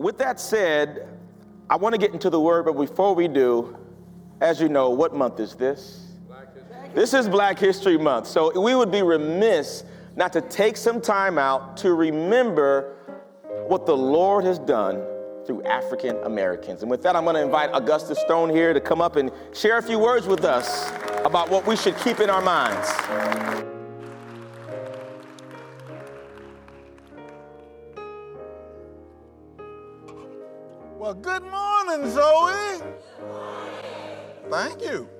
with that said, I want to get into the word, but before we do, as you know, what month is this? This is Black History Month. So we would be remiss not to take some time out to remember what the Lord has done through African Americans. And with that, I'm going to invite Augusta Stone here to come up and share a few words with us about what we should keep in our minds. Well, good morning, Zoe. Thank you.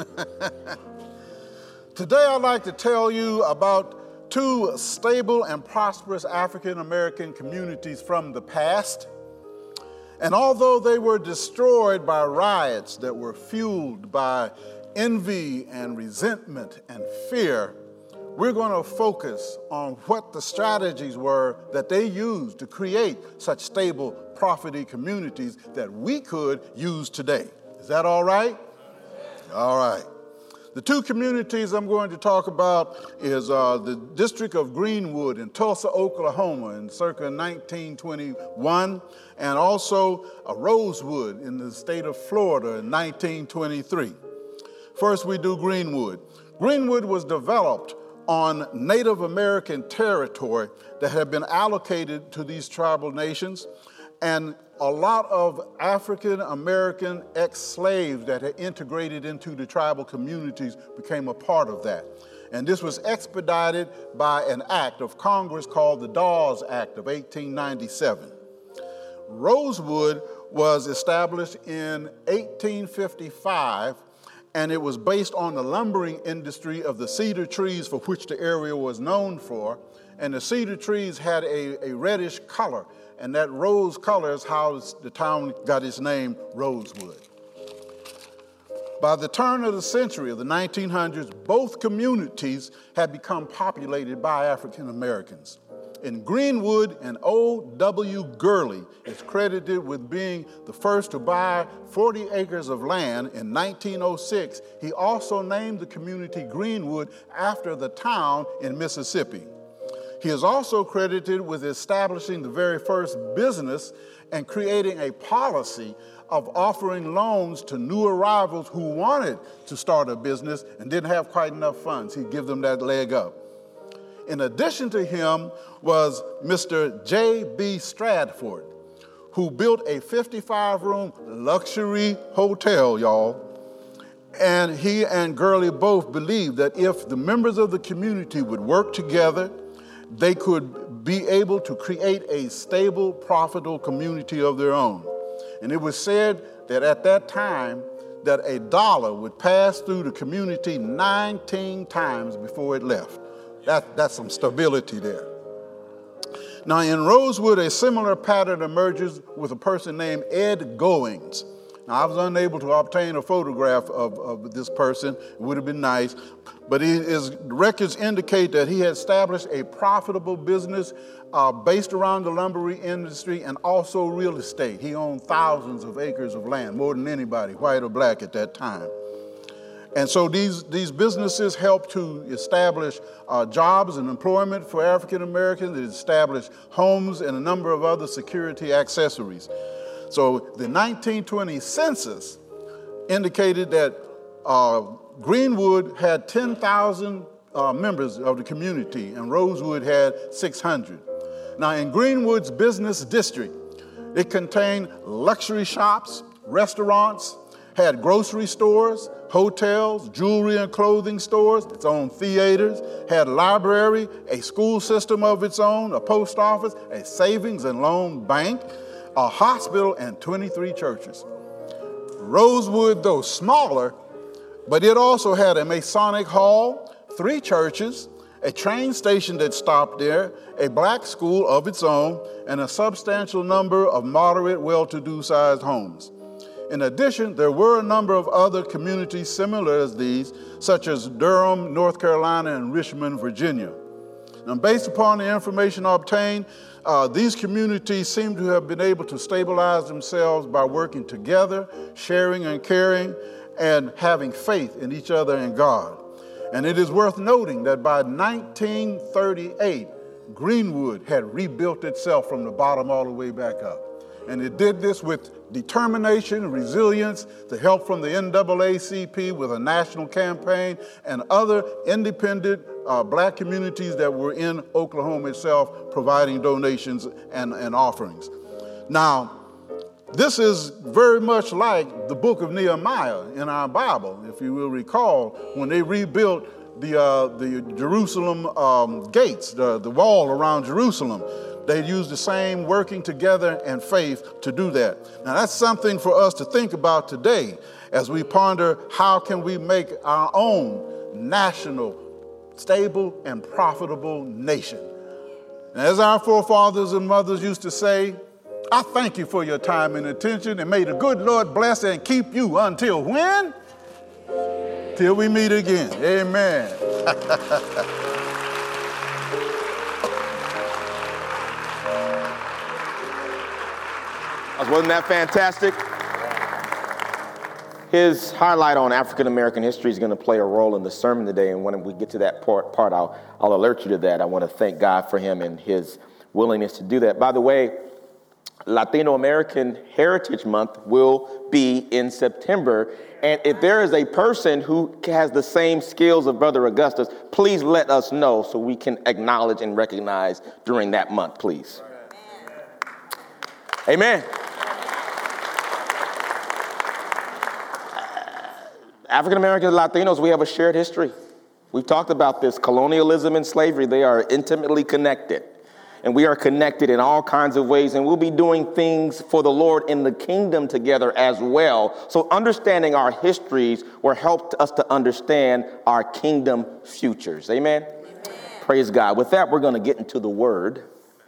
Today, I'd like to tell you about two stable and prosperous African American communities from the past. And although they were destroyed by riots that were fueled by envy and resentment and fear, we're going to focus on what the strategies were that they used to create such stable, profiting communities that we could use today. Is that all right? All right. The two communities I'm going to talk about is the District of Greenwood in Tulsa, Oklahoma in circa 1921, and also Rosewood in the state of Florida in 1923. First, we do Greenwood. Greenwood was developed on Native American territory that had been allocated to these tribal nations, and a lot of African American ex-slaves that had integrated into the tribal communities became a part of that. And this was expedited by an act of Congress called the Dawes Act of 1897. Rosewood was established in 1855, and it was based on the lumbering industry of the cedar trees for which the area was known for. And the cedar trees had a reddish color, and that rose color is how the town got its name, Rosewood. By the turn of the century of the 1900s, both communities had become populated by African Americans. In Greenwood, and O.W. Gurley is credited with being the first to buy 40 acres of land in 1906. He also named the community Greenwood after the town in Mississippi. He is also credited with establishing the very first business and creating a policy of offering loans to new arrivals who wanted to start a business and didn't have quite enough funds. He'd give them that leg up. In addition to him was Mr. J.B. Stratford, who built a 55-room luxury hotel, y'all. And he and Gurley both believed that if the members of the community would work together, they could be able to create a stable, profitable community of their own. And it was said that at that time, that a dollar would pass through the community 19 times before it left. That's some stability there. Now in Rosewood, a similar pattern emerges with a person named Ed Goings. Now I was unable to obtain a photograph of this person. It would have been nice. But his records indicate that he had established a profitable business based around the lumbering industry and also real estate. He owned thousands of acres of land, more than anybody, white or black at that time. And so these businesses helped to establish jobs and employment for African Americans. They established homes and a number of other security accessories. So the 1920 census indicated that Greenwood had 10,000 members of the community, and Rosewood had 600. Now in Greenwood's business district, it contained luxury shops, restaurants, had grocery stores, hotels, jewelry and clothing stores, its own theaters, had a library, a school system of its own, a post office, a savings and loan bank, a hospital, and 23 churches. Rosewood, though smaller, but it also had a Masonic hall, 3 churches, a train station that stopped there, a black school of its own, and a substantial number of moderate, well-to-do sized homes. In addition, there were a number of other communities similar as these, such as Durham, North Carolina, and Richmond, Virginia. Now, based upon the information obtained, these communities seem to have been able to stabilize themselves by working together, sharing and caring, and having faith in each other and God. And it is worth noting that by 1938, Greenwood had rebuilt itself from the bottom all the way back up. And it did this with determination, resilience, the help from the NAACP with a national campaign, and other independent black communities that were in Oklahoma itself providing donations and offerings. Now, this is very much like the book of Nehemiah in our Bible, if you will recall, when they rebuilt the Jerusalem gates, the wall around Jerusalem. They used the same working together and faith to do that. Now that's something for us to think about today as we ponder how can we make our own national, stable, and profitable nation. And as our forefathers and mothers used to say, I thank you for your time and attention, and may the good Lord bless and keep you until when? Till we meet again. Amen. Wasn't that fantastic? His highlight on African American history is going to play a role in the sermon today, and when we get to that part, I'll alert you to that. I want to thank God for him and his willingness to do that. By the way, Latino American Heritage Month will be in September, and if there is a person who has the same skills of Brother Augustus, please let us know so we can acknowledge and recognize during that month, please. Amen. African Americans and Latinos, we have a shared history. We've talked about this. Colonialism and slavery, they are intimately connected. And we are connected in all kinds of ways. And we'll be doing things for the Lord in the kingdom together as well. So understanding our histories will help us to understand our kingdom futures. Amen? Amen. Praise God. With that, we're going to get into the word.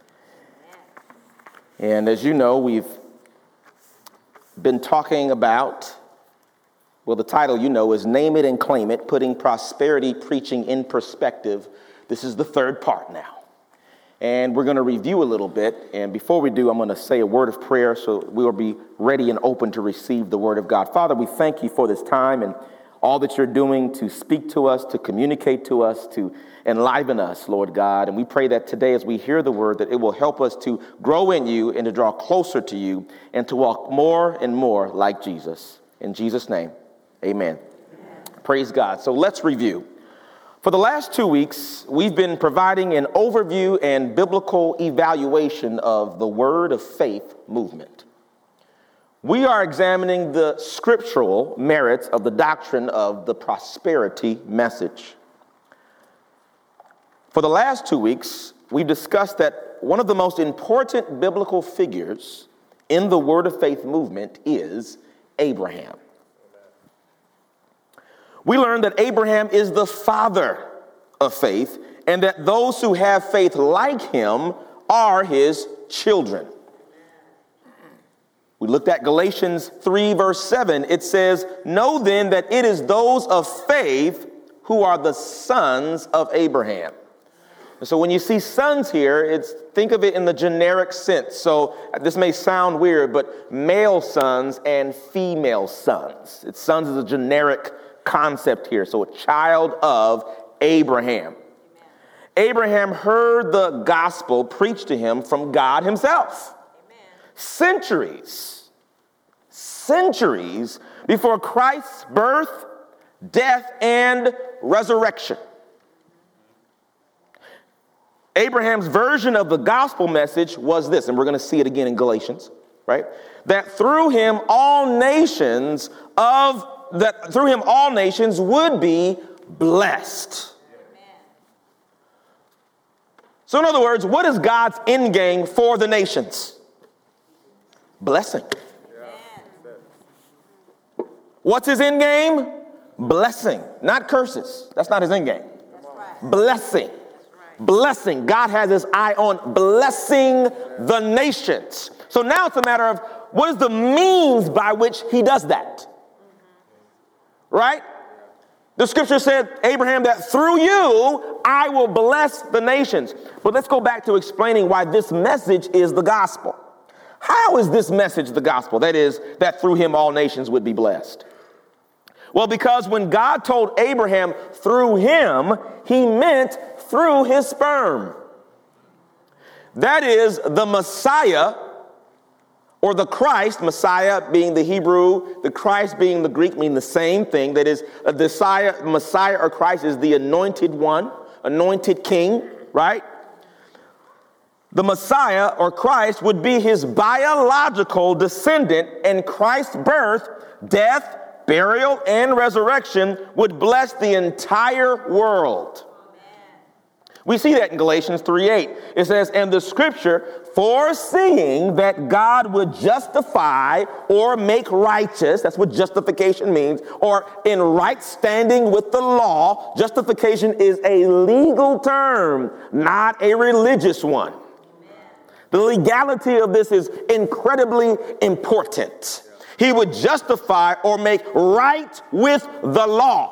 And as you know, we've been talking about, well, the title, you know, is Name It and Claim It, Putting Prosperity Preaching in Perspective. This is the third part now. And we're going to review a little bit. And before we do, I'm going to say a word of prayer so we will be ready and open to receive the word of God. Father, we thank you for this time and all that you're doing to speak to us, to communicate to us, to enliven us, Lord God. And we pray that today as we hear the word, that it will help us to grow in you and to draw closer to you and to walk more and more like Jesus. In Jesus' name, amen. Praise God. So let's review. For the last 2 weeks, we've been providing an overview and biblical evaluation of the Word of Faith movement. We are examining the scriptural merits of the doctrine of the prosperity message. For the last 2 weeks, we discussed that one of the most important biblical figures in the Word of Faith movement is Abraham. We learned that Abraham is the father of faith and that those who have faith like him are his children. We looked at Galatians 3, verse 7. It says, "Know then that it is those of faith who are the sons of Abraham." And so when you see sons here, think of it in the generic sense. So this may sound weird, but male sons and female sons. Sons is a generic concept here. So a child of Abraham. Amen. Abraham heard the gospel preached to him from God himself. Amen. Centuries before Christ's birth, death, and resurrection. Abraham's version of the gospel message was this, and we're going to see it again in Galatians, right? That through him all nations would be blessed. Amen. So in other words, what is God's end game for the nations? Blessing. Yeah. What's his end game? Blessing, not curses. That's not his end game. Right. Blessing. Right. Blessing. God has his eye on blessing the nations. So now it's a matter of what is the means by which he does that? Right? The scripture said, Abraham, that through you, I will bless the nations. But let's go back to explaining why this message is the gospel. How is this message the gospel? That is, that through him all nations would be blessed. Well, because when God told Abraham through him, he meant through his sperm. That is, the Messiah or the Christ, Messiah being the Hebrew, the Christ being the Greek, mean the same thing. That is, Messiah or Christ is the anointed one, anointed king, right? The Messiah or Christ would be his biological descendant, and Christ's birth, death, burial, and resurrection would bless the entire world. We see that in Galatians 3:8. It says, and the scripture, foreseeing that God would justify or make righteous, that's what justification means, or in right standing with the law. Justification is a legal term, not a religious one. The legality of this is incredibly important. He would justify or make right with the law.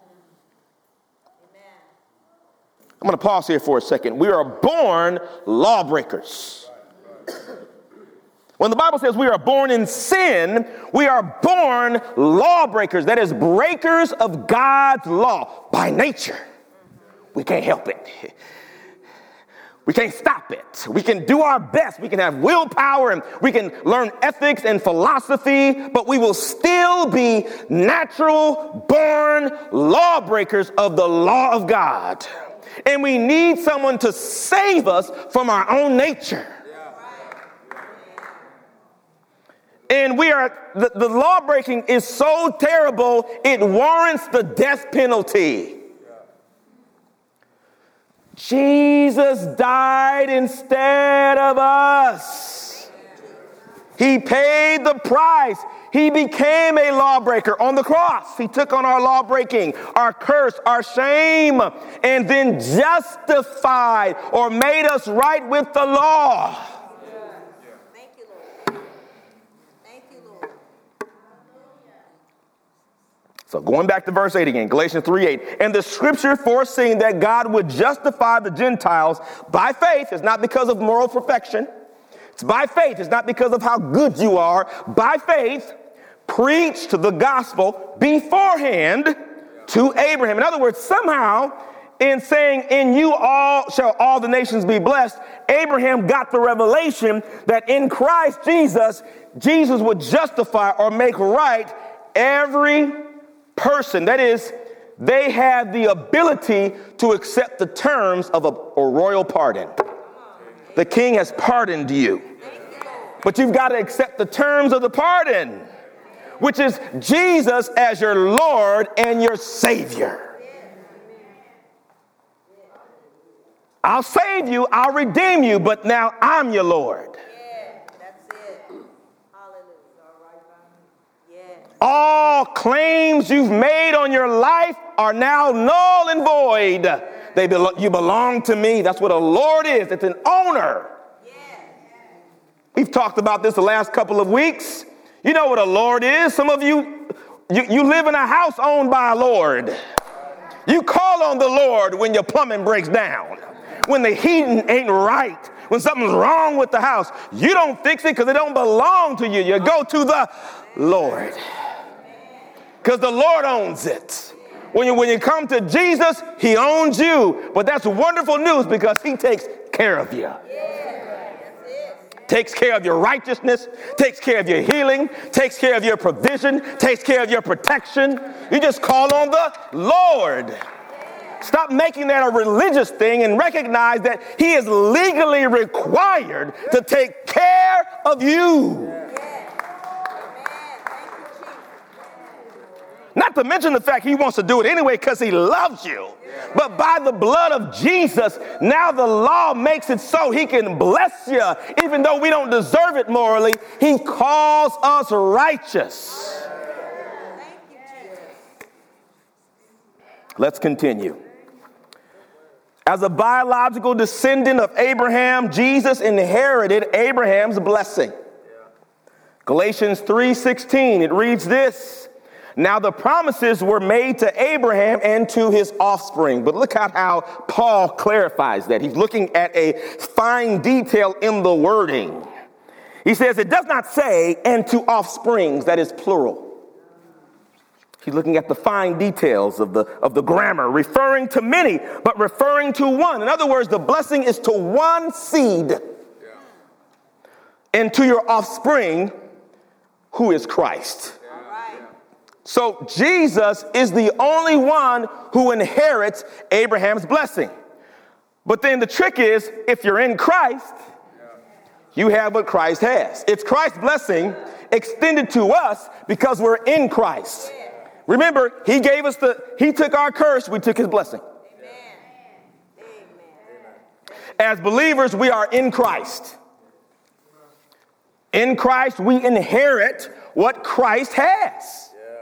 I'm going to pause here for a second. We are born lawbreakers. When the Bible says we are born in sin, we are born lawbreakers. That is, breakers of God's law by nature. We can't help it. We can't stop it. We can do our best. We can have willpower and we can learn ethics and philosophy, but we will still be natural born lawbreakers of the law of God. And we need someone to save us from our own nature. And the law breaking is so terrible, it warrants the death penalty. Jesus died instead of us. He paid the price. He became a lawbreaker on the cross. He took on our law breaking, our curse, our shame, and then justified or made us right with the law. Thank you, Lord. Thank you, Lord. So going back to verse 8 again, Galatians 3:8. And the scripture foreseeing that God would justify the Gentiles by faith, is not because of moral perfection. It's by faith. It's not because of how good you are. By faith, preached the gospel beforehand to Abraham. In other words, somehow in saying, in you all shall all the nations be blessed, Abraham got the revelation that in Christ Jesus, Jesus would justify or make right every person. That is, they have the ability to accept the terms of a royal pardon. The king has pardoned you, but you've got to accept the terms of the pardon, which is Jesus as your Lord and your Savior. I'll save you, I'll redeem you, but now I'm your Lord. That's it. Hallelujah. Yeah. All claims you've made on your life are now null and void. You belong to me. That's what a Lord is. It's an owner. Yeah. We've talked about this the last couple of weeks. You know what a Lord is. Some of you live in a house owned by a Lord. You call on the Lord when your plumbing breaks down, when the heating ain't right, when something's wrong with the house. You don't fix it because it don't belong to you. You go to the Lord because the Lord owns it. When you come to Jesus, he owns you. But that's wonderful news because he takes care of you. Takes care of your righteousness, takes care of your healing, takes care of your provision, takes care of your protection. You just call on the Lord. Stop making that a religious thing and recognize that he is legally required to take care of you. Not to mention the fact he wants to do it anyway because he loves you. But by the blood of Jesus, now the law makes it so he can bless you. Even though we don't deserve it morally, he calls us righteous. Let's continue. As a biological descendant of Abraham, Jesus inherited Abraham's blessing. Galatians 3:16, it reads this. Now the promises were made to Abraham and to his offspring. But look at how Paul clarifies that. He's looking at a fine detail in the wording. He says it does not say and to offsprings, that is plural. He's looking at the fine details of the grammar, referring to many, but referring to one. In other words, the blessing is to one seed. and to your offspring, who is Christ. So Jesus is the only one who inherits Abraham's blessing. But then the trick is, if you're in Christ, you have what Christ has. It's Christ's blessing extended to us because we're in Christ. Remember, he took our curse, we took his blessing. As believers, we are in Christ. In Christ, we inherit what Christ has.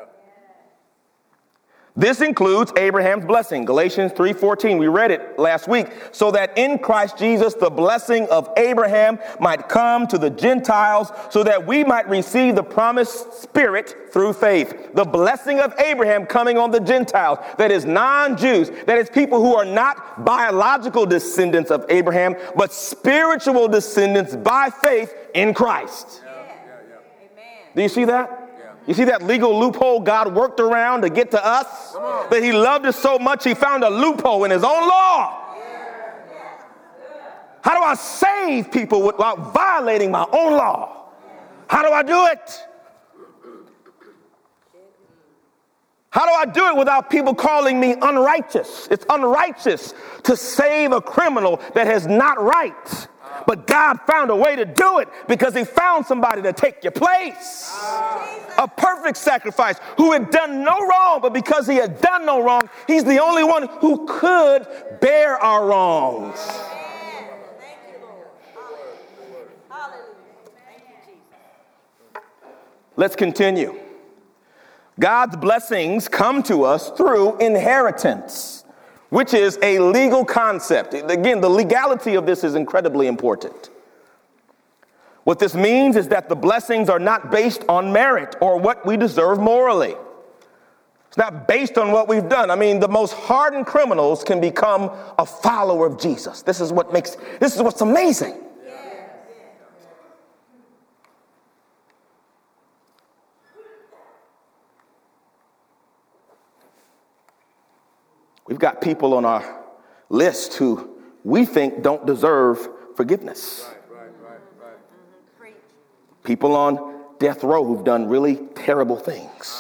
This includes Abraham's blessing. Galatians 3:14, we read it last week. So that in Christ Jesus, the blessing of Abraham might come to the Gentiles, so that we might receive the promised Spirit through faith. The blessing of Abraham coming on the Gentiles, that is non-Jews, that is people who are not biological descendants of Abraham, but spiritual descendants by faith in Christ. Do you see that? You see that legal loophole God worked around to get to us? That he loved us so much he found a loophole in his own law. How do I save people without violating my own law? How do I do it? How do I do it without people calling me unrighteous? It's unrighteous to save a criminal that has not right. But God found a way to do it because he found somebody to take your place. A perfect sacrifice who had done no wrong, but because he had done no wrong, he's the only one who could bear our wrongs. Thank you, Lord. Hallelujah. Thank you, Jesus. Let's continue. God's blessings come to us through inheritance, which is a legal concept. Again, the legality of this is incredibly important. What this means is that the blessings are not based on merit or what we deserve morally. It's not based on what we've done. I mean, the most hardened criminals can become a follower of Jesus. This is what's amazing. We've got people on our list who we think don't deserve forgiveness. People on death row who've done really terrible things.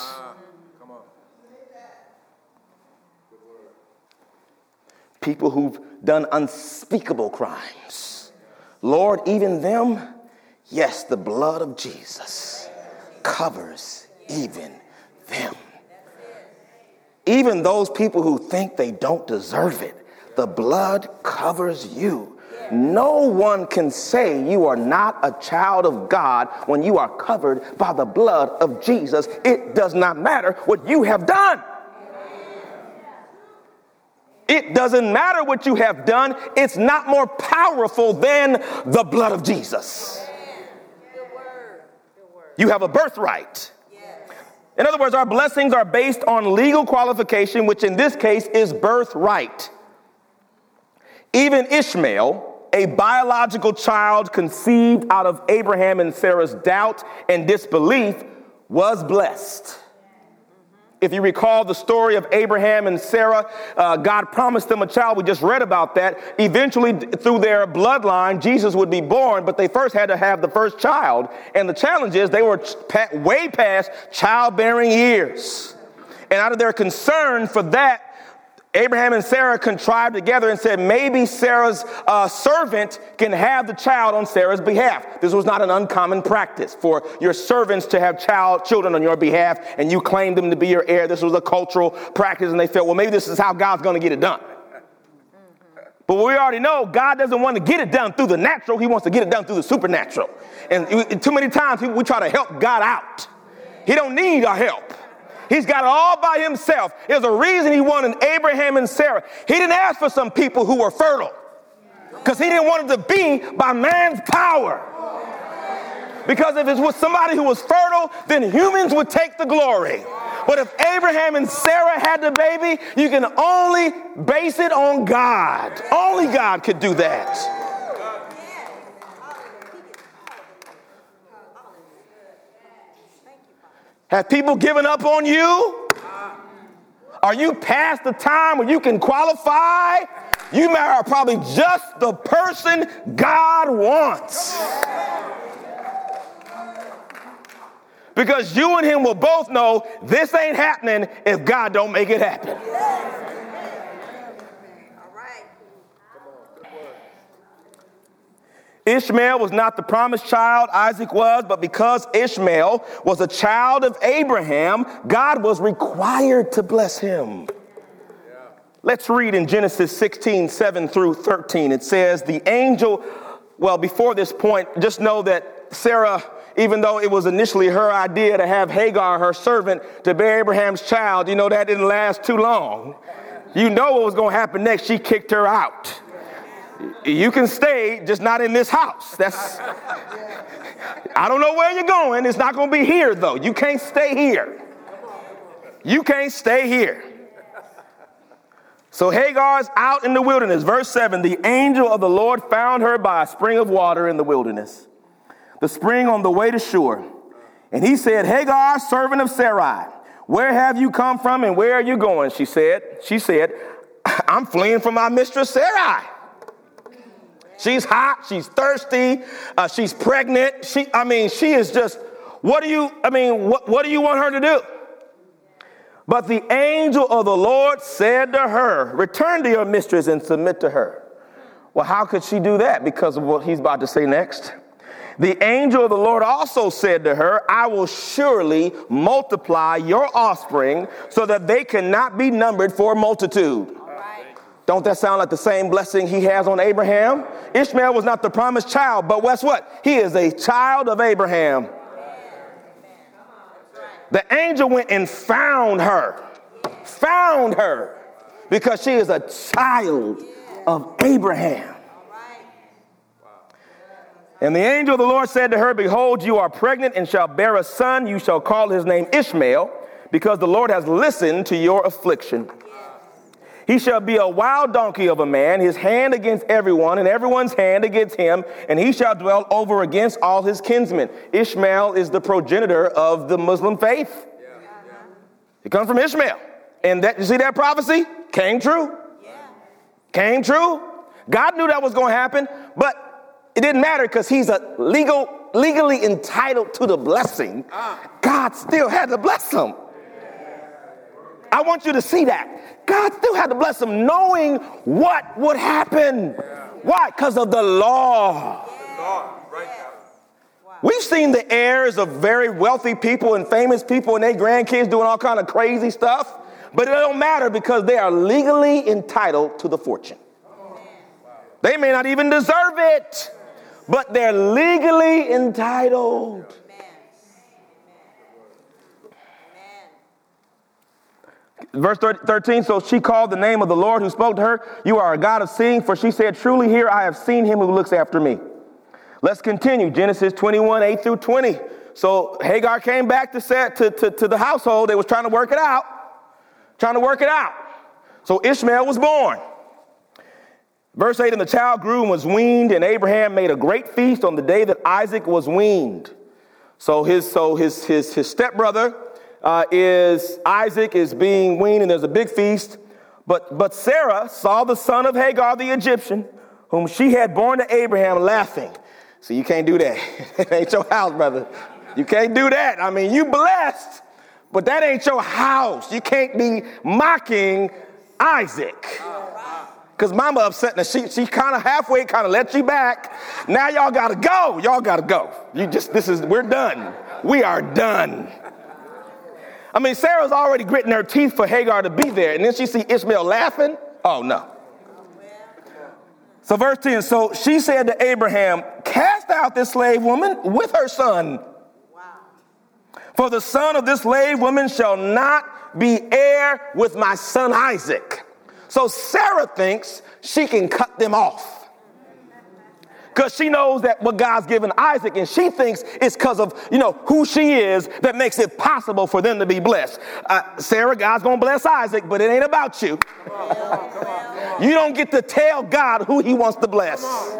People who've done unspeakable crimes. Lord, even them, yes, the blood of Jesus covers even them. Even those people who think they don't deserve it, the blood covers you. No one can say you are not a child of God when you are covered by the blood of Jesus. It does not matter what you have done. It doesn't matter what you have done. It's not more powerful than the blood of Jesus. You have a birthright. In other words, our blessings are based on legal qualification, which in this case is birthright. Even Ishmael, a biological child conceived out of Abraham and Sarah's doubt and disbelief, was blessed. If you recall the story of Abraham and Sarah, God promised them a child. We just read about that. Eventually, through their bloodline, Jesus would be born, but they first had to have the first child. And the challenge is they were way past childbearing years. And out of their concern for that, Abraham and Sarah contrived together and said, maybe Sarah's servant can have the child on Sarah's behalf. This was not an uncommon practice for your servants to have children on your behalf, and you claimed them to be your heir. This was a cultural practice, and they felt, well, maybe this is how God's going to get it done. But we already know God doesn't want to get it done through the natural. He wants to get it done through the supernatural. And too many times we try to help God out. He don't need our help. He's got it all by himself. There's a reason he wanted Abraham and Sarah. He didn't ask for some people who were fertile because he didn't want it to be by man's power. Because if it was somebody who was fertile, then humans would take the glory. But if Abraham and Sarah had the baby, you can only base it on God. Only God could do that. Have people given up on you? Are you past the time where you can qualify? You are probably just the person God wants. Because you and him will both know this ain't happening if God don't make it happen. All right. Ishmael was not the promised child, Isaac was, but because Ishmael was a child of Abraham, God was required to bless him. Let's read in Genesis 16, 7 through 13. It says, the angel, well, before this point, just know that Sarah, even though it was initially her idea to have Hagar, her servant, to bear Abraham's child, you know, that didn't last too long. You know what was going to happen next. She kicked her out. You can stay, just not in this house. I don't know where you're going. It's not going to be here, though. You can't stay here. You can't stay here. So Hagar's out in the wilderness. Verse 7, the angel of the Lord found her by a spring of water in the wilderness, the spring on the way to Shur. And he said, Hagar, servant of Sarai, where have you come from and where are you going? She said, I'm fleeing from my mistress Sarai. She's hot. She's thirsty. She's pregnant. She is just, what do you want her to do? But the angel of the Lord said to her, return to your mistress and submit to her. Well, how could she do that? Because of what he's about to say next. The angel of the Lord also said to her, I will surely multiply your offspring so that they cannot be numbered for a multitude. Don't that sound like the same blessing he has on Abraham? Ishmael was not the promised child, but guess what? He is a child of Abraham. The angel went and found her, because she is a child of Abraham. And the angel of the Lord said to her, behold, you are pregnant and shall bear a son. You shall call his name Ishmael, because the Lord has listened to your affliction. He shall be a wild donkey of a man, his hand against everyone, and everyone's hand against him, and he shall dwell over against all his kinsmen. Ishmael is the progenitor of the Muslim faith. It comes from Ishmael. And that, you see that prophecy? Came true. Came true. God knew that was going to happen, but it didn't matter because he's a legally entitled to the blessing. God still had to bless him. I want you to see that. God still had to bless him knowing what would happen. Why? Because of the law. We've seen the heirs of very wealthy people and famous people and their grandkids doing all kind of crazy stuff, but it don't matter because they are legally entitled to the fortune. They may not even deserve it, but they're legally entitled. Verse 13, so she called the name of the Lord who spoke to her, you are a God of seeing, for she said, truly here I have seen him who looks after me. Let's continue, Genesis 21, 8 through 20. So Hagar came back to the household. They was trying to work it out. So Ishmael was born. Verse 8, and the child grew and was weaned, and Abraham made a great feast on the day that Isaac was weaned. So his stepbrother, Isaac is being weaned, and there's a big feast. But Sarah saw the son of Hagar the Egyptian, whom she had borne to Abraham, laughing. So you can't do that. It ain't your house, brother. You can't do that. I mean, you blessed, but that ain't your house. You can't be mocking Isaac. Because mama upset, and she kind of halfway let you back. Now y'all got to go. We're done. We are done. I mean, Sarah's already gritting her teeth for Hagar to be there, and then she see Ishmael laughing. Oh, no. So verse 10, so she said to Abraham, cast out this slave woman with her son. For the son of this slave woman shall not be heir with my son Isaac. So Sarah thinks she can cut them off. Because she knows that what God's given Isaac, and she thinks it's because of, who she is that makes it possible for them to be blessed. Sarah, God's going to bless Isaac, but it ain't about you. You don't get to tell God who he wants to bless.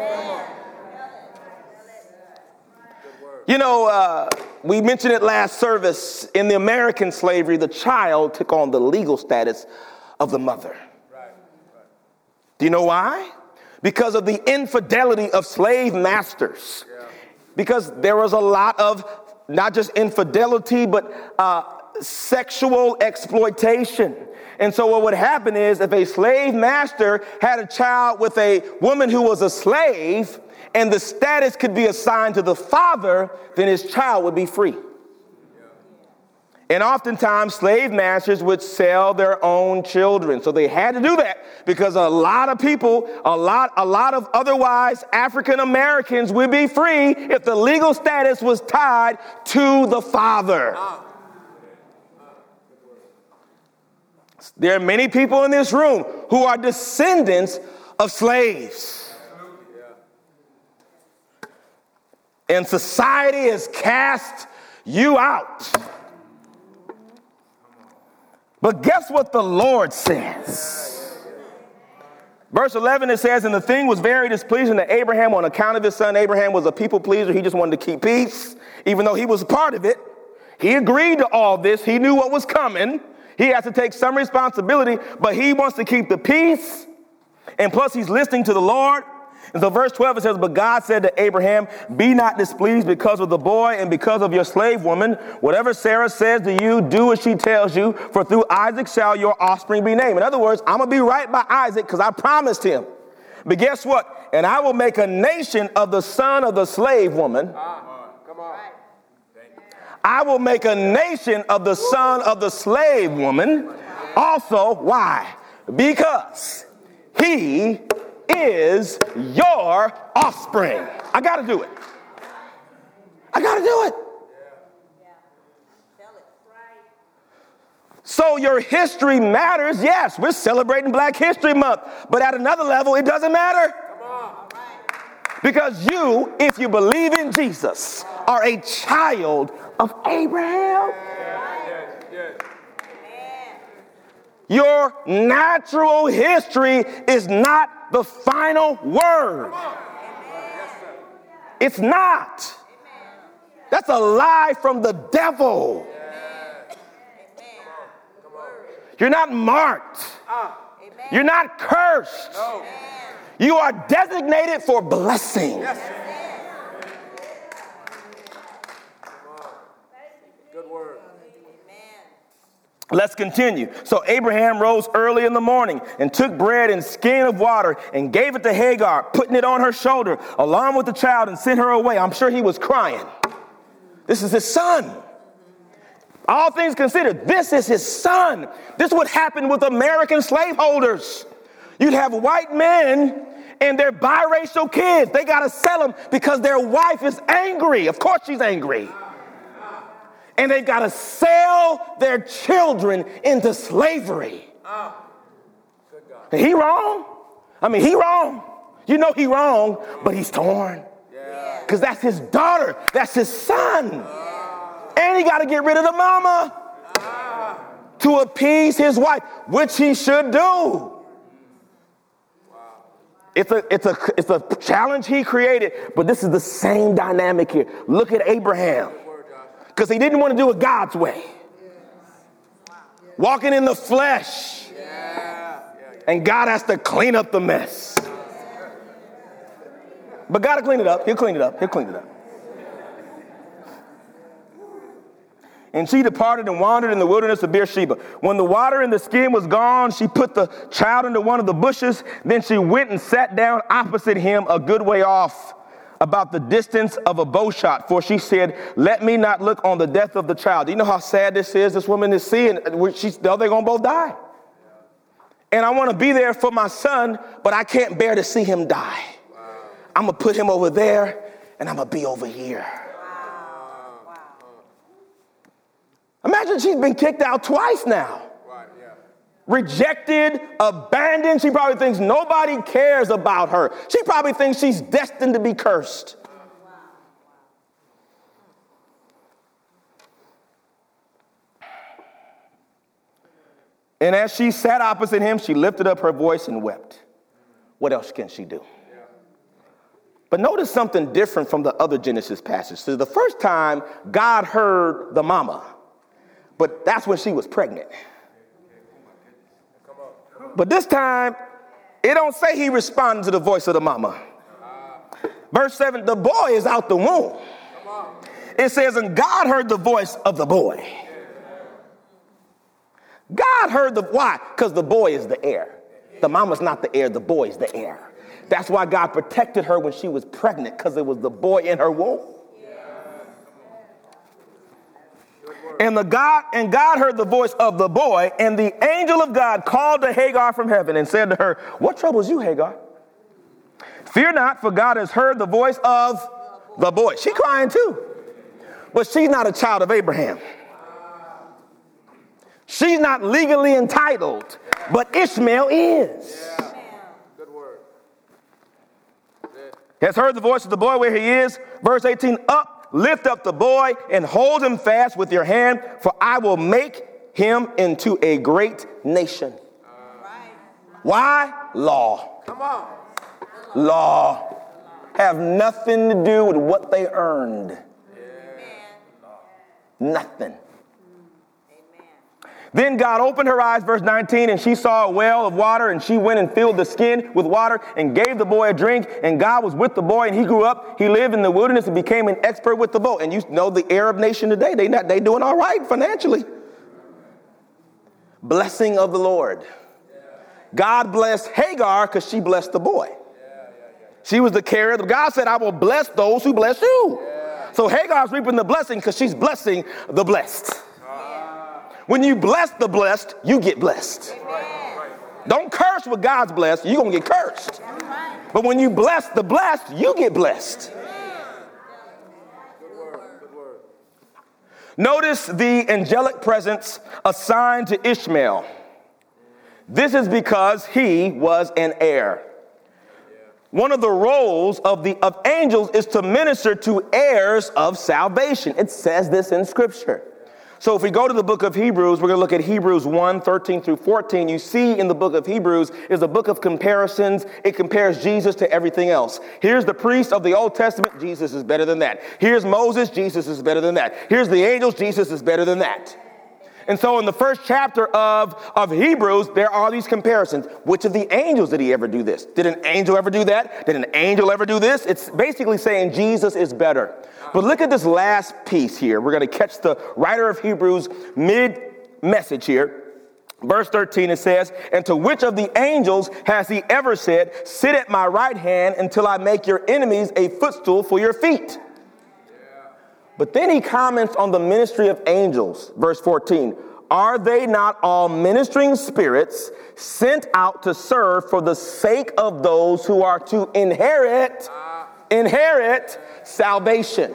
We mentioned it last service. In the American slavery, the child took on the legal status of the mother. Do you know why? Because of the infidelity of slave masters. Because there was a lot of not just infidelity, but sexual exploitation. And so what would happen is if a slave master had a child with a woman who was a slave and the status could be assigned to the father, then his child would be free. And oftentimes slave masters would sell their own children. So they had to do that because a lot of people, a lot of otherwise African Americans would be free if the legal status was tied to the father. There are many people in this room who are descendants of slaves. And society has cast you out. But guess what the Lord says? Verse 11, it says, and the thing was very displeasing to Abraham on account of his son. Abraham was a people pleaser. He just wanted to keep peace, even though he was a part of it. He agreed to all this. He knew what was coming. He has to take some responsibility, but he wants to keep the peace. And plus, he's listening to the Lord. And so verse 12, it says, but God said to Abraham, be not displeased because of the boy and because of your slave woman. Whatever Sarah says to you, do as she tells you, for through Isaac shall your offspring be named. In other words, I'm going to be right by Isaac because I promised him. But guess what? And I will make a nation of the son of the slave woman. Come on. I will make a nation of the son of the slave woman. Also, why? Because he is your offspring. I got to do it. I got to do it. So your history matters. Yes, we're celebrating Black History Month. But at another level, it doesn't matter. Because you, if you believe in Jesus, are a child of Abraham. Your natural history is not the final word. It's not. That's a lie from the devil. You're not marked. You're not cursed. You are designated for blessing. Good word. Let's continue. So Abraham rose early in the morning and took bread and skin of water and gave it to Hagar, putting it on her shoulder along with the child, and sent her away. I'm sure he was crying. This is his son. All things considered, this is his son. This is what happened with American slaveholders. You'd have white men and their biracial kids. They got to sell them because their wife is angry. Of course she's angry. And they've got to sell their children into slavery. He wrong? I mean, he wrong. You know he wrong, but he's torn. Because that's his daughter. That's his son. And he got to get rid of the mama to appease his wife, which he should do. It's a challenge he created, but this is the same dynamic here. Look at Abraham. Because he didn't want to do it God's way. Walking in the flesh. And God has to clean up the mess. But God will clean it up. He'll clean it up. He'll clean it up. And she departed and wandered in the wilderness of Beersheba. When the water in the skin was gone, she put the child into one of the bushes. Then she went and sat down opposite him a good way off, about the distance of a bow shot, for she said, let me not look on the death of the child. Do you know how sad this is? This woman is seeing, they're going to both die. And I want to be there for my son, but I can't bear to see him die. I'm going to put him over there, and I'm going to be over here. Imagine she's been kicked out twice now. Rejected, abandoned. She probably thinks nobody cares about her. She probably thinks she's destined to be cursed. And as she sat opposite him, she lifted up her voice and wept. What else can she do? But notice something different from the other Genesis passage. So the first time, God heard the mama, but that's when she was pregnant. But this time, it don't say he responded to the voice of the mama. Verse 7, the boy is out the womb. It says, and God heard the voice of the boy. God heard why? Because the boy is the heir. The mama's not the heir, the boy is the heir. That's why God protected her when she was pregnant, because it was the boy in her womb. And God heard the voice of the boy, and the angel of God called to Hagar from heaven and said to her, what troubles you, Hagar? Fear not, for God has heard the voice of the boy. She's crying too. But she's not a child of Abraham. She's not legally entitled, but Ishmael is. Good word. Has heard the voice of the boy where he is. Verse 18, up, lift up the boy and hold him fast with your hand, for I will make him into a great nation. Why? Law. Come on. Law. Have nothing to do with what they earned. Nothing. Then God opened her eyes, verse 19, and she saw a well of water, and she went and filled the skin with water and gave the boy a drink, and God was with the boy, and he grew up. He lived in the wilderness and became an expert with the bow. And you know the Arab nation today, they doing all right financially. Blessing of the Lord. God blessed Hagar because she blessed the boy. She was the carrier. God said, I will bless those who bless you. So Hagar's reaping the blessing because she's blessing the blessed. When you bless the blessed, you get blessed. Don't curse what God's blessed. You're going to get cursed. But when you bless the blessed, you get blessed. Notice the angelic presence assigned to Ishmael. This is because he was an heir. One of the roles of angels is to minister to heirs of salvation. It says this in Scripture. So if we go to the book of Hebrews, we're going to look at Hebrews 1, 13 through 14. You see in the book of Hebrews is a book of comparisons. It compares Jesus to everything else. Here's the priest of the Old Testament. Jesus is better than that. Here's Moses. Jesus is better than that. Here's the angels. Jesus is better than that. And so in the first chapter of Hebrews, there are these comparisons. Which of the angels did he ever do this? Did an angel ever do that? Did an angel ever do this? It's basically saying Jesus is better. But look at this last piece here. We're going to catch the writer of Hebrews mid-message here. Verse 13, it says, and to which of the angels has he ever said, sit at my right hand until I make your enemies a footstool for your feet? But then he comments on the ministry of angels. Verse 14, are they not all ministering spirits sent out to serve for the sake of those who are to inherit salvation?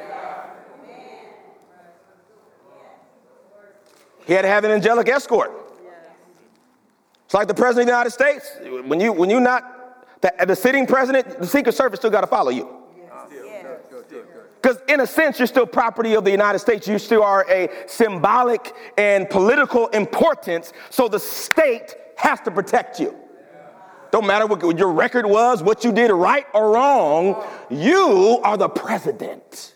He had to have an angelic escort. It's like the president of the United States. When you're not the sitting president, the Secret Service still got to follow you. Because in a sense, you're still property of the United States. You still are a symbolic and political importance. So the state has to protect you. Don't matter what your record was, what you did right or wrong. You are the president.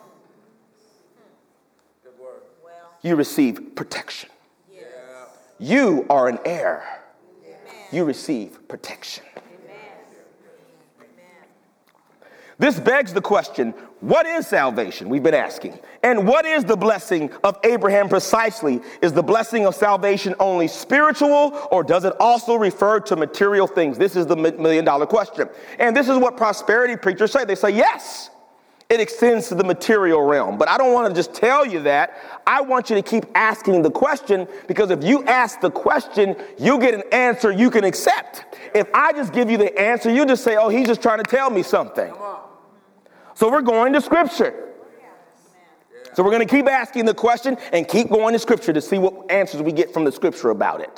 You receive protection. You are an heir. You receive protection. This begs the question, what is salvation? We've been asking. And what is the blessing of Abraham precisely? Is the blessing of salvation only spiritual, or does it also refer to material things? This is the million-dollar question. And this is what prosperity preachers say. They say, yes, it extends to the material realm. But I don't want to just tell you that. I want you to keep asking the question, because if you ask the question, you get an answer you can accept. If I just give you the answer, you just say, oh, he's just trying to tell me something. So we're going to Scripture. So we're going to keep asking the question and keep going to Scripture to see what answers we get from the Scripture about it.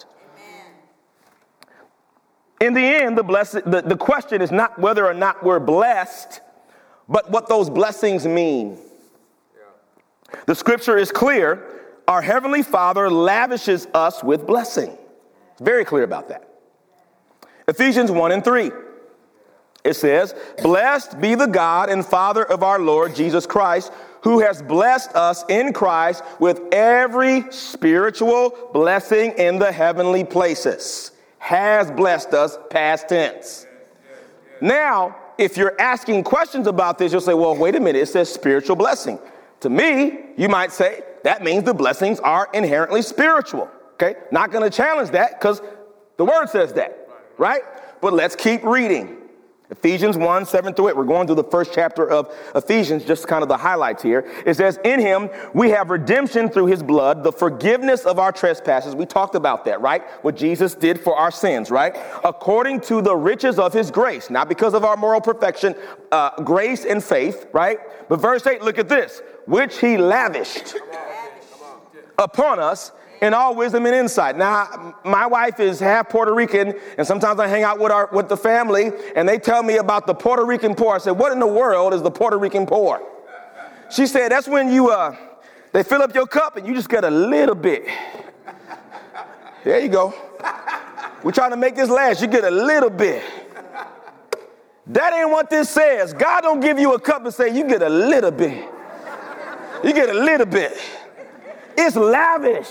In the end, the question is not whether or not we're blessed, but what those blessings mean. The Scripture is clear. Our Heavenly Father lavishes us with blessing. It's very clear about that. Ephesians 1 and 3. It says, blessed be the God and Father of our Lord Jesus Christ, who has blessed us in Christ with every spiritual blessing in the heavenly places. Has blessed us, past tense. Now, if you're asking questions about this, you'll say, well, wait a minute, it says spiritual blessing. To me, you might say, that means the blessings are inherently spiritual. Okay? Not going to challenge that because the word says that, right? But let's keep reading. Ephesians 1, 7 through 8. We're going through the first chapter of Ephesians, just kind of the highlights here. It says, in him we have redemption through his blood, the forgiveness of our trespasses. We talked about that, right? What Jesus did for our sins, right? According to the riches of his grace, not because of our moral perfection, grace and faith, right? But verse 8, look at this, which he lavished upon us in all wisdom and insight. Now, my wife is half Puerto Rican, and sometimes I hang out with the family, and they tell me about the Puerto Rican poor. I said, what in the world is the Puerto Rican poor? She said, that's when they fill up your cup and you just get a little bit. There you go. We're trying to make this last. You get a little bit. That ain't what this says. God don't give you a cup and say, you get a little bit. You get a little bit. It's lavish.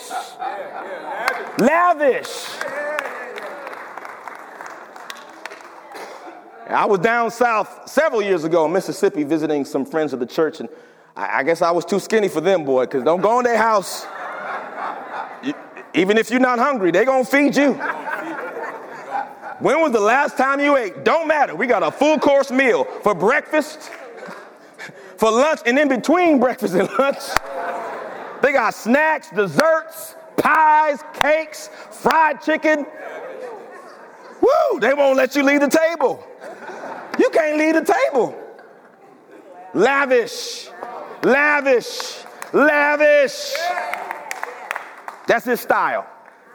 Lavish. I was down south several years ago in Mississippi visiting some friends of the church, and I guess I was too skinny for them, boy, because don't go in their house. Even if you're not hungry, they're going to feed you. When was the last time you ate? Don't matter. We got a full course meal for breakfast, for lunch, and in between breakfast and lunch. They got snacks, desserts, pies, cakes, fried chicken. Woo, they won't let you leave the table. You can't leave the table. Lavish, lavish, lavish. That's his style.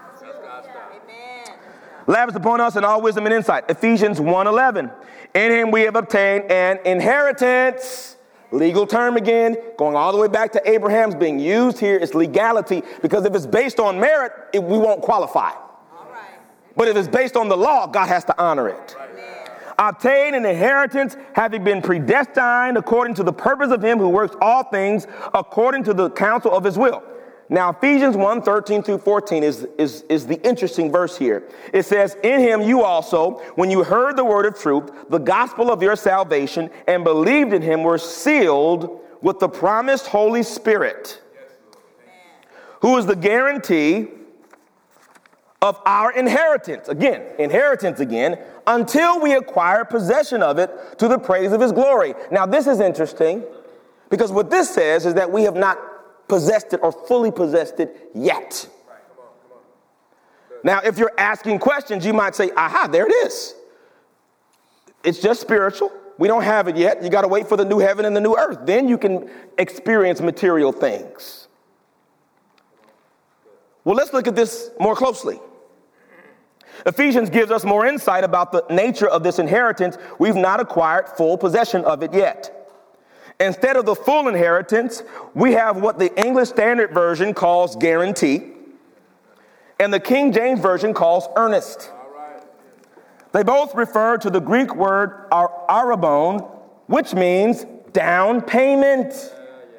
Lavish upon us in all wisdom and insight. Ephesians 1:11. In him we have obtained an inheritance. Legal term again, going all the way back to Abraham's being used here. It's legality, because if it's based on merit, we won't qualify. All right. But if it's based on the law, God has to honor it. Right. Obtain an inheritance, having been predestined according to the purpose of him who works all things according to the counsel of his will. Now, Ephesians 1, 13 through 14 is the interesting verse here. It says, in him you also, when you heard the word of truth, the gospel of your salvation, and believed in him, were sealed with the promised Holy Spirit, who is the guarantee of our inheritance. Again, inheritance again, until we acquire possession of it to the praise of his glory. Now, this is interesting, because what this says is that we have not possessed it or fully possessed it yet. Now, if you're asking questions, you might say, aha, there it is. It's just spiritual. We don't have it yet. You got to wait for the new heaven and the new earth. Then you can experience material things. Well, let's look at this more closely. Ephesians gives us more insight about the nature of this inheritance. We've not acquired full possession of it yet. Instead of the full inheritance, we have what the English Standard Version calls guarantee, and the King James Version calls earnest. They both refer to the Greek word arrabon, which means down payment.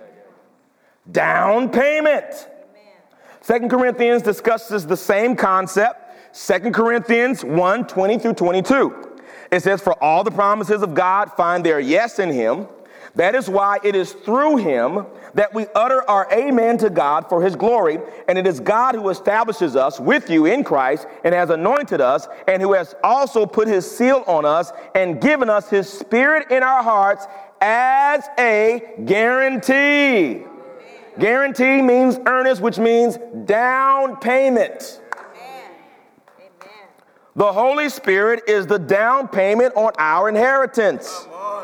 Down payment. 2 Corinthians discusses the same concept. 2 Corinthians 1, 20 through 22. It says, for all the promises of God find their yes in him. That is why it is through him that we utter our amen to God for his glory. And it is God who establishes us with you in Christ and has anointed us, and who has also put his seal on us and given us his spirit in our hearts as a guarantee. Guarantee means earnest, which means down payment. Amen. The Holy Spirit is the down payment on our inheritance.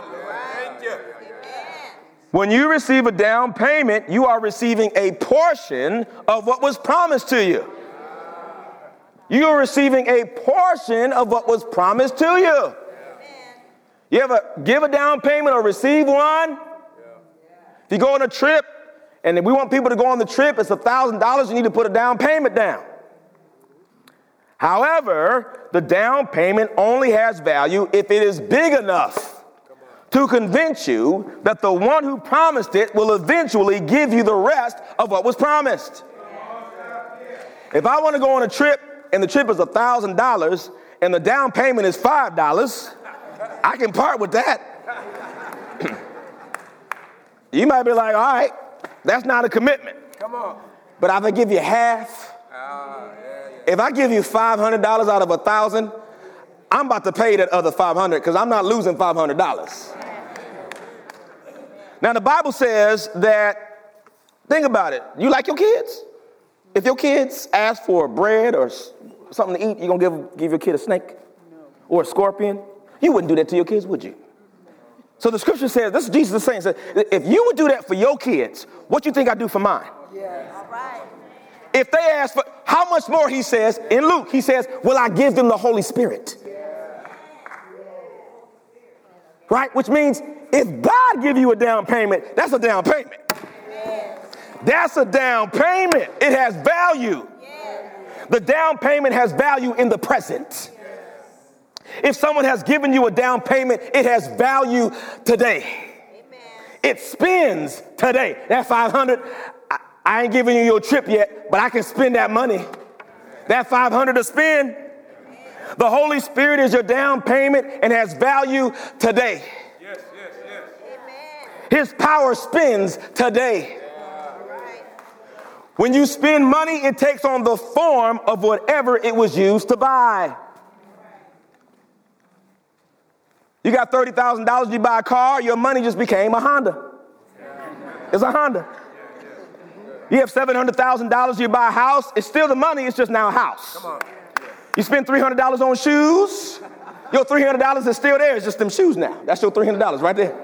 When you receive a down payment, you are receiving a portion of what was promised to you. You are receiving a portion of what was promised to you. You ever give a down payment or receive one? If you go on a trip, and we want people to go on the trip, it's $1,000, you need to put a down payment down. However, the down payment only has value if it is big enough to convince you that the one who promised it will eventually give you the rest of what was promised. If I want to go on a trip and the trip is $1,000 and the down payment is $5, I can part with that. You might be like, all right, That's not a commitment. Come on. But if I give you half, if I give you $500 out of 1,000, I'm about to pay that other 500 because I'm not losing $500. Now, the Bible says that, think about it. You like your kids? If your kids ask for bread or something to eat, you going to give your kid a snake or a scorpion? You wouldn't do that to your kids, would you? So the scripture says, this is Jesus saying, if you would do that for your kids, what you think I do for mine? Yes. All right. If they ask for, how much more, he says, in Luke, he says, will I give them the Holy Spirit? Right? Which means if God give you a down payment, that's a down payment. Yes. That's a down payment. It has value. Yes. The down payment has value in the present. If someone has given you a down payment, it has value today. Amen. It spends today. That 500, I ain't giving you your trip yet, but I can spend that money. That 500 to spend. The Holy Spirit is your down payment and has value today. Yes, yes, yes. Amen. His power spends today. All right. When you spend money, it takes on the form of whatever it was used to buy. You got $30,000, you buy a car, your money just became a Honda. It's a Honda. You have $700,000, you buy a house, it's still the money, it's just now a house. Come on. You spend $300 on shoes, your $300 is still there, it's just them shoes now. That's your $300 right there.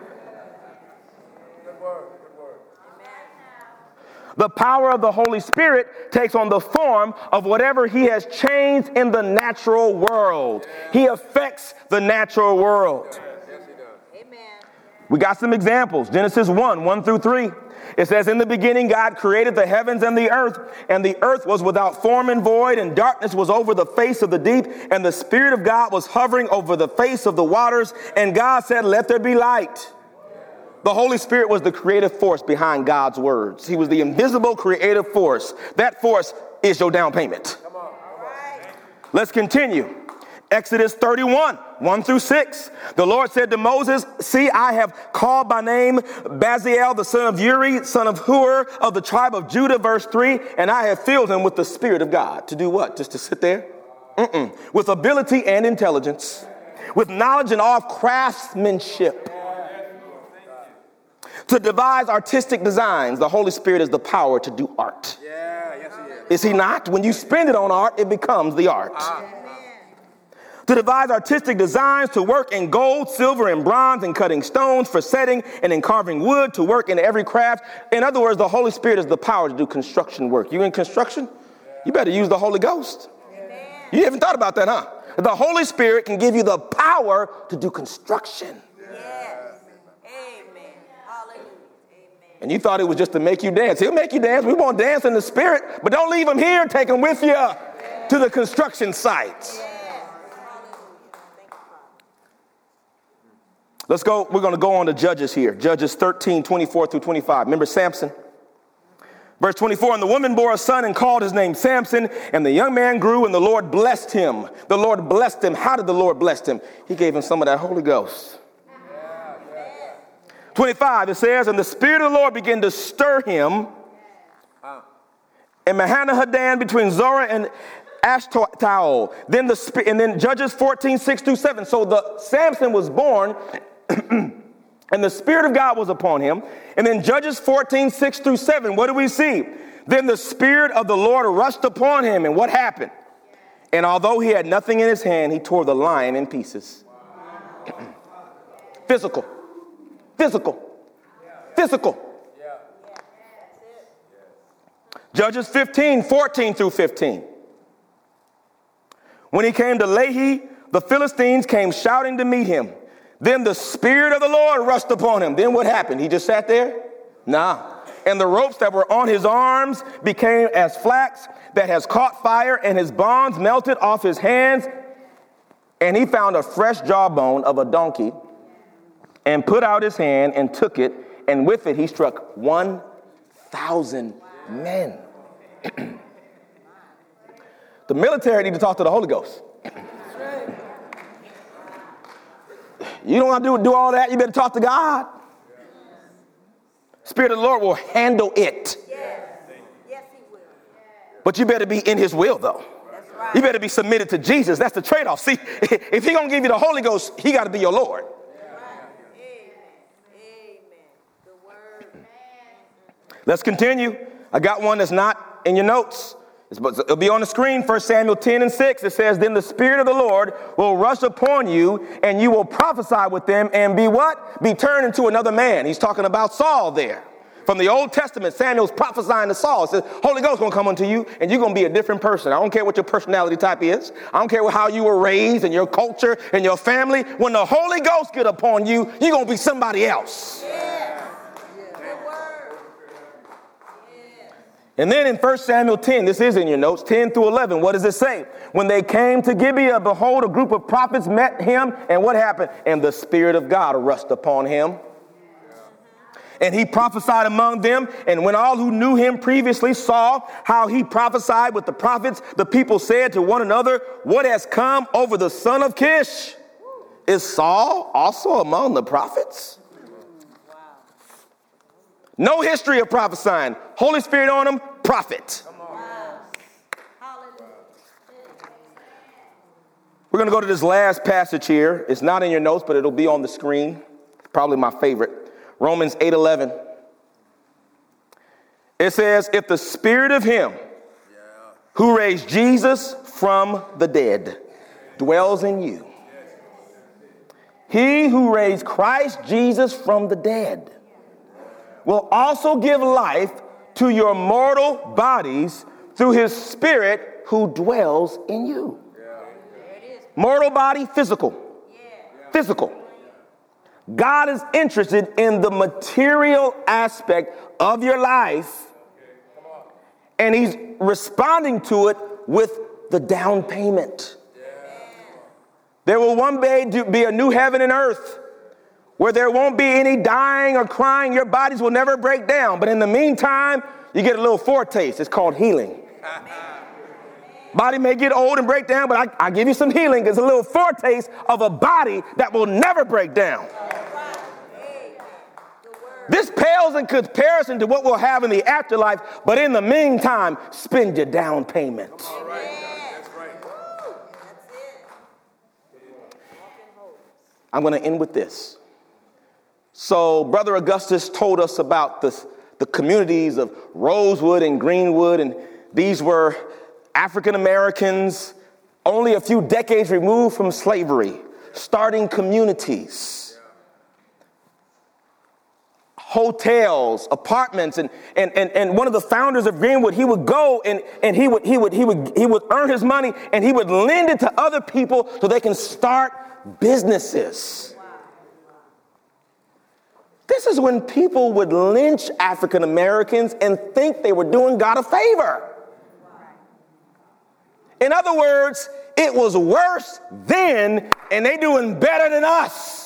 Good word, good word. The power of the Holy Spirit takes on the form of whatever he has changed in the natural world. He affects the natural world. Yes, he does. Amen. We got some examples. Genesis 1 through 3. It says, in the beginning, God created the heavens and the earth was without form and void, and darkness was over the face of the deep, and the Spirit of God was hovering over the face of the waters, and God said, let there be light. The Holy Spirit was the creative force behind God's words. He was the invisible creative force. That force is your down payment. Come on. All right. Let's continue. Exodus 31, 1 through 6. The Lord said to Moses, see, I have called by name Baziel, the son of Uri, son of Hur, of the tribe of Judah, verse 3, and I have filled him with the Spirit of God. To do what? Just to sit there? With ability and intelligence, with knowledge and all craftsmanship, to devise artistic designs. The Holy Spirit is the power to do art. Yeah, yes, he is. Is he not? When you spend it on art, it becomes the art. To devise artistic designs, to work in gold, silver, and bronze, and cutting stones for setting, and in carving wood, to work in every craft. In other words, the Holy Spirit is the power to do construction work. You in construction? You better use the Holy Ghost. Amen. You haven't thought about that, huh? The Holy Spirit can give you the power to do construction. Yes. Amen. Hallelujah. Amen. And you thought it was just to make you dance. He'll make you dance. We want to dance in the Spirit, but don't leave him here. Take him with you to the construction site. Let's go. We're going to go on to Judges here. Judges 13, 24 through 25. Remember Samson? Verse 24, and the woman bore a son and called his name Samson, and the young man grew, and the Lord blessed him. The Lord blessed him. How did the Lord bless him? He gave him some of that Holy Ghost. 25, it says, and the Spirit of the Lord began to stir him in Mahanahadan between Zorah and Ashtaol. Then Judges 14, 6 through 7. So the Samson was born, and the Spirit of God was upon him. And then Judges 14, 6 through 7, what do we see? Then the Spirit of the Lord rushed upon him, and what happened? And although he had nothing in his hand, he tore the lion in pieces. Physical. Judges 15, 14 through 15. When he came to Lehi, the Philistines came shouting to meet him. Then the Spirit of the Lord rushed upon him. Then what happened? He just sat there? Nah. And the ropes that were on his arms became as flax that has caught fire, and his bonds melted off his hands. And he found a fresh jawbone of a donkey and put out his hand and took it, and with it he struck 1,000 men. The military need to talk to the Holy Ghost. You don't want to do all that. You better talk to God. Spirit of the Lord will handle it. Yes. Yes, he will. But you better be in his will, though. That's right. You better be submitted to Jesus. That's the trade-off. See, if he going to give you the Holy Ghost, he got to be your Lord. Let's continue. I got one that's not in your notes. It'll be on the screen, 1 Samuel 10:6. It says, then the Spirit of the Lord will rush upon you, and you will prophesy with them and be what? Be turned into another man. He's talking about Saul there. From the Old Testament, Samuel's prophesying to Saul. It says, Holy Ghost going to come unto you, and you're going to be a different person. I don't care what your personality type is. I don't care how you were raised and your culture and your family. When the Holy Ghost get upon you, you're going to be somebody else. And then in 1 Samuel 10, this is in your notes, 10 through 11, what does it say? When they came to Gibeah, behold, a group of prophets met him, and what happened? And the Spirit of God rushed upon him. And he prophesied among them, and when all who knew him previously saw how he prophesied with the prophets, the people said to one another, what has come over the son of Kish? Is Saul also among the prophets? No history of prophesying. Holy Spirit on him, prophet. We're going to go to this last passage here. It's not in your notes, but it'll be on the screen. Probably my favorite. Romans 8:11. It says, if the Spirit of him who raised Jesus from the dead dwells in you, he who raised Christ Jesus from the dead will also give life to your mortal bodies through his Spirit who dwells in you. Mortal body, physical. Physical. God is interested in the material aspect of your life, and he's responding to it with the down payment. There will one day be a new heaven and earth where there won't be any dying or crying. Your bodies will never break down. But in the meantime, you get a little foretaste. It's called healing. Body may get old and break down, but I give you some healing. It's a little foretaste of a body that will never break down. This pales in comparison to what we'll have in the afterlife, but in the meantime, spend your down payment. All right. That's right. I'm going to end with this. So Brother Augustus told us about the communities of Rosewood and Greenwood, and these were African Americans only a few decades removed from slavery, starting communities. Hotels, apartments, and one of the founders of Greenwood, he would go and he would earn his money and he would lend it to other people so they can start businesses. This is when people would lynch African Americans and think they were doing God a favor. In other words, it was worse then, and they doing better than us.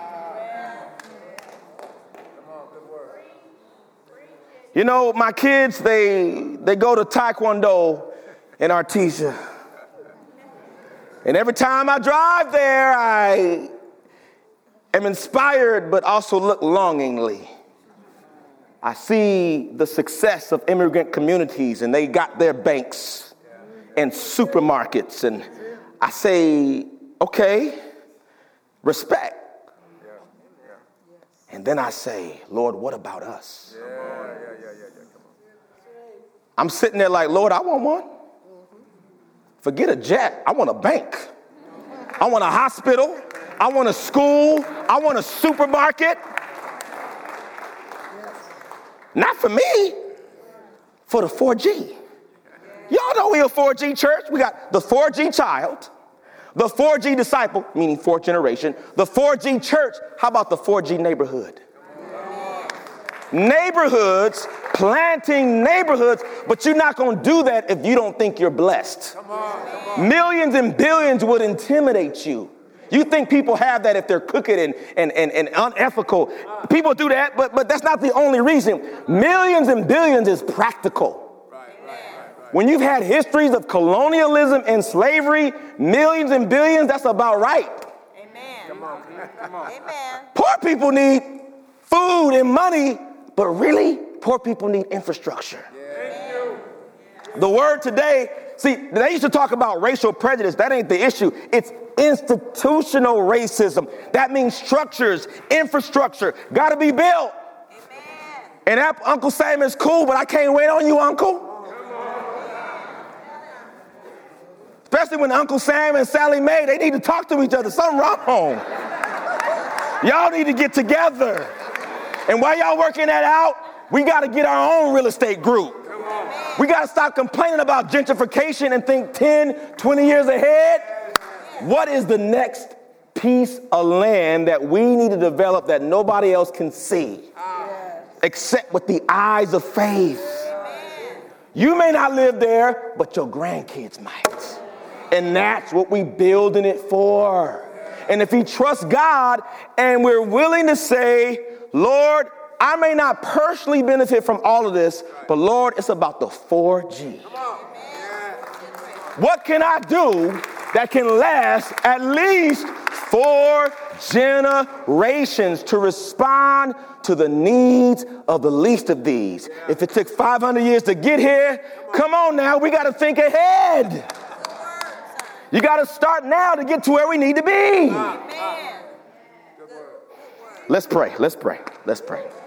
You know, my kids, they go to Taekwondo in Artesia. And every time I drive there, I am inspired, but also look longingly. I see the success of immigrant communities, and they got their banks and supermarkets. And I say, okay, respect. And then I say, Lord, what about us? I'm sitting there like, Lord, I want one. Forget a jet. I want a bank. I want a hospital. I want a school. I want a supermarket. Not for me, for the 4G. Y'all know we a 4G church. We got the 4G child, the 4G disciple, meaning fourth generation, the 4G church. How about the 4G neighborhood? Neighborhoods, planting neighborhoods, but you're not going to do that if you don't think you're blessed. Come on. Millions and billions would intimidate you. You think people have that if they're crooked and unethical. People do that, but that's not the only reason. Millions and billions is practical. When you've had histories of colonialism and slavery, millions and billions, that's about right. Amen. Come on. Amen. Poor people need food and money But really, poor people need infrastructure. The word today, see, they used to talk about racial prejudice. That ain't the issue. It's institutional racism. That means structures, infrastructure, got to be built. And Uncle Sam is cool, but I can't wait on you, Uncle. Especially when Uncle Sam and Sally Mae, they need to talk to each other. Something wrong. Y'all need to get together. And while y'all working that out, we got to get our own real estate group. We got to stop complaining about gentrification and think 10, 20 years ahead. What is the next piece of land that we need to develop that nobody else can see except with the eyes of faith? You may not live there, but your grandkids might. And that's what we building it for. And if we trust God and we're willing to say, Lord, I may not personally benefit from all of this, but Lord, it's about the 4G. What can I do that can last at least 4 generations to respond to the needs of the least of these? If it took 500 years to get here, come on now, we got to think ahead. You got to start now to get to where we need to be. Let's pray. Let's pray. Let's pray.